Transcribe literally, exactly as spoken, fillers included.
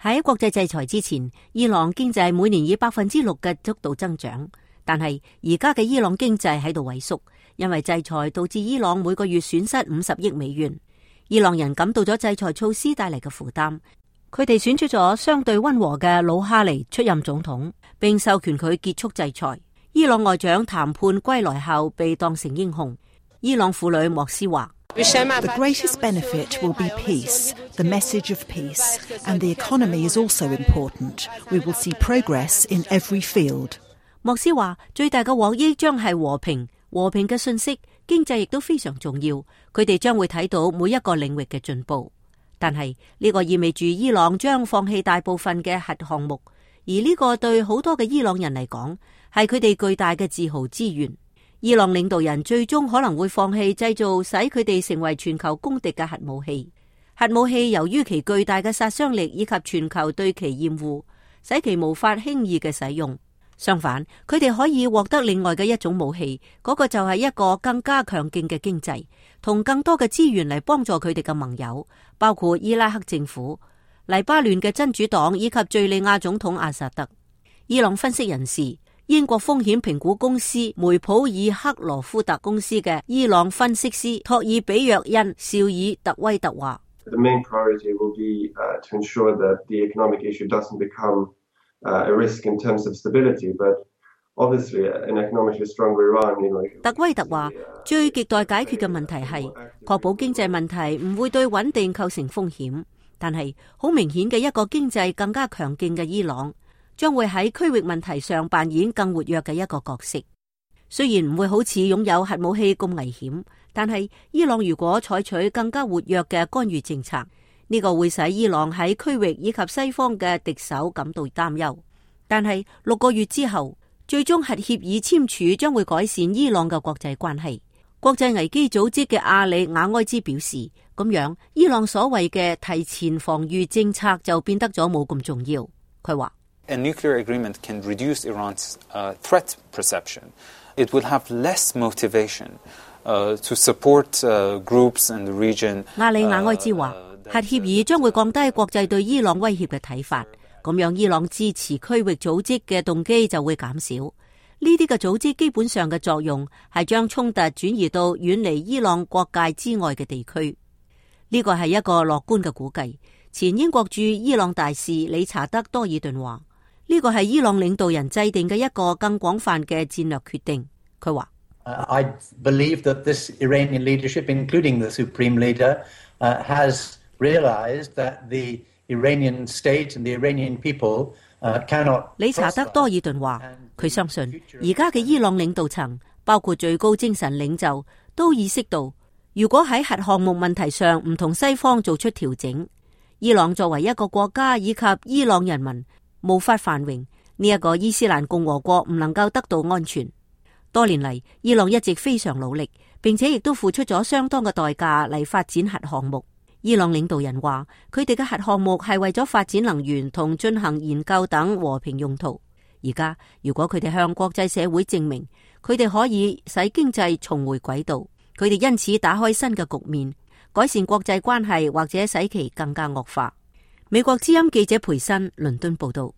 喺國際制裁之前，伊朗經濟每年以百分之六嘅速度增長，但係而家嘅伊朗經濟喺度萎縮，因為制裁導致伊朗每個月損失五十億美元。伊朗人感到咗制裁措施帶嚟嘅負擔，佢哋選出咗相對溫和嘅魯哈尼出任總統，並授權佢結束制裁。伊朗外長談判歸來後被當成英雄。伊朗婦女莫斯話 ：The greatest benefit will be peace, the message of peace, and the economy is also important. We will see progress in every field. 莫斯話最大嘅獲益將係和平，和平嘅信息，經濟亦都非常重要。佢哋將會睇到每一個領域嘅進步。但係呢個意味住伊朗將放棄大部分嘅核項目，而呢個對好多嘅伊朗人嚟講係佢哋巨大嘅自豪之源。伊朗領導人最終可能會放棄製造使佢哋成為全球公敵嘅核武器。核武器由於其巨大嘅殺傷力以及全球對其厭惡，使其無法輕易嘅使用。相反，佢哋可以獲得另外嘅一種武器，嗰個就係一個更加強勁嘅經濟，同更多嘅資源嚟幫助佢哋嘅盟友，包括伊拉克政府、黎巴嫩嘅真主黨以及敘利亞總統阿薩德。伊朗分析人士，英國風險評估公司梅普爾克羅夫特公司嘅伊朗分析師托爾比約恩紹爾特威特話 The main priority will be uh, to ensure that the economic issue doesn't become uh, a risk in terms of stability, but obviously an economically stronger Iran, you know, 特威特話最亟待解決嘅問題係確保經濟問題唔會對穩定構成風險，但係好明顯嘅一個經濟更加強勁嘅伊朗將會喺區域問題上扮演更活躍嘅一個角色。雖然唔會好似擁有核武器咁危險，但係伊朗如果採取更加活躍嘅干預政策，呢個會使伊朗喺區域以及西方嘅敵手感到擔憂。但係六個月之後，最終核協議簽署將會改善伊朗嘅國際關係。國際危機組織嘅阿里瓦埃茲表示，咁樣伊朗所謂嘅提前防禦政策就變得咗冇咁重要。佢話 A nuclear agreement can reduce Iran's uh, threat perception. It will have less motivation uh, to support uh, groups in the region. 阿里瓦埃茲話，核協議將會降低國際對伊朗威脅嘅睇法，咁樣伊朗支持區域組織嘅動機就會減少。呢啲嘅組織基本上嘅作用係將衝突轉移到遠離伊朗國界之外嘅地區。呢個係一個樂觀嘅估計。前英國駐伊朗大使理查德多爾頓話，呢個係伊朗領導人制定嘅一個更廣泛嘅戰略決定。佢話 I believe that this Iranian leadership, including the supreme leader, uh, has realized that the Iranian state and the Iranian people uh, cannot. 理查德多爾頓話，佢相信而家嘅伊朗領導層，包括最高精神領袖，都意識到，如果喺核項目問題上唔同西方做出調整，伊朗作為一個國家以及伊朗人民無法繁榮，呢、這、一個伊斯蘭共和國唔能夠得到安全。多年嚟，伊朗一直非常努力，並且亦都付出咗相當嘅代價嚟發展核項目。伊朗領導人話，佢哋嘅核項目係為咗發展能源同進行研究等和平用途。而家如果佢哋向國際社會證明，佢哋可以使經濟重回軌道，佢哋因此打開新嘅局面，改善國際關係或者使其更加惡化。美國之音記者培新倫敦報道。